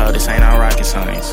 know this ain't no rocket science.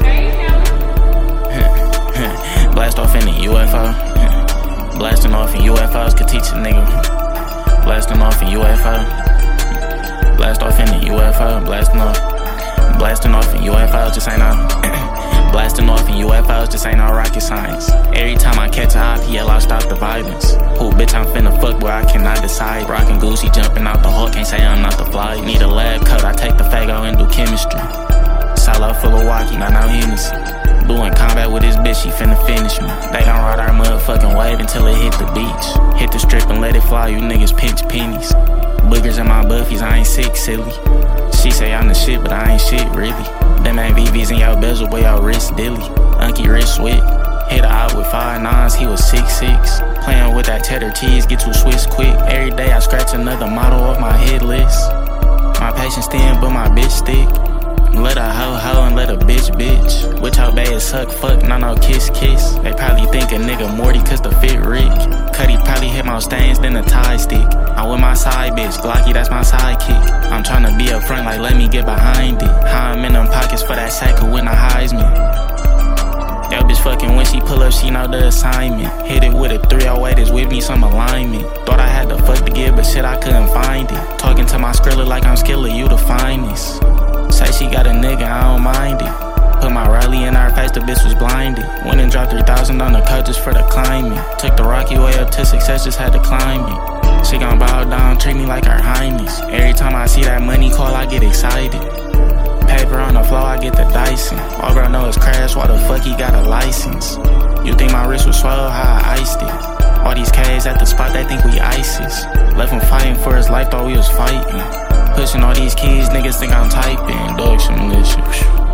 Blast off in the UFO. Blasting off in UFOs could teach a nigga. Blasting off in UFO. Blast off in the UFO. Blasting off in UFOs just ain't no. Blasting off in UFOs just ain't no rocket science. Every time I catch a op, he yell out stop the violence. Who bitch I'm finna fuck where I cannot decide. Rockin' Goosey jumping out the hawk, can't say I'm not the fly. Need a lab coat, I take the Fago and do chemistry. Silo full of walkie, not no Hennessy. Doing combat with this bitch, she finna finish me. They gon' ride our motherfucking wave until it hit the beach. Hit the strip and let it fly, you niggas pinch pennies. Boogers in my buffies, I ain't sick, silly. She say I'm the shit, but I ain't shit, really. Them ain't VVs in your bezel, boy, your wrist dilly. Unky wrist sweat. Hit a out with 5 9s, he was 6'6". Playing with that cheddar cheese, get too Swiss quick. Every day I scratch another model off my hit list. My patience thin, but my bitch stick. Let a hoe and let a bitch. Which hoe bad suck, fuck, no kiss. They probably think a nigga Morty cause the fit Rick. Cuddy probably hit more stains than a tie stick. I'm with my side bitch, Glocky, that's my sidekick. I'm tryna be up front like let me get behind it. How I'm in them pockets for that sack who win the Heisman. Yo bitch fucking when she pull up, she know the assignment. Hit it with a 308, it's with me some alignment. Thought I had the fuck to give, but shit I couldn't find it. Talking to my Skrilla like I'm Skilla, you the finest. Say she got a nigga, I don't mind it. Put my Riley in her face, the bitch was blinded. Went and dropped 3,000 on the cut just for the climbing. Took the rocky way up to success, just had to climb it. She gon' bow down, treat me like her highness. Every time I see that money call, I get excited. Paper on the floor, I get the Dyson. All bro know is crash, why the fuck he got a license? You think my wrist was swell, how I iced it? All these K's at the spot, they think we ISIS. Left him fighting for his life, thought we was fighting. Pushing all these keys, niggas think I'm typing. Dog, some little shit.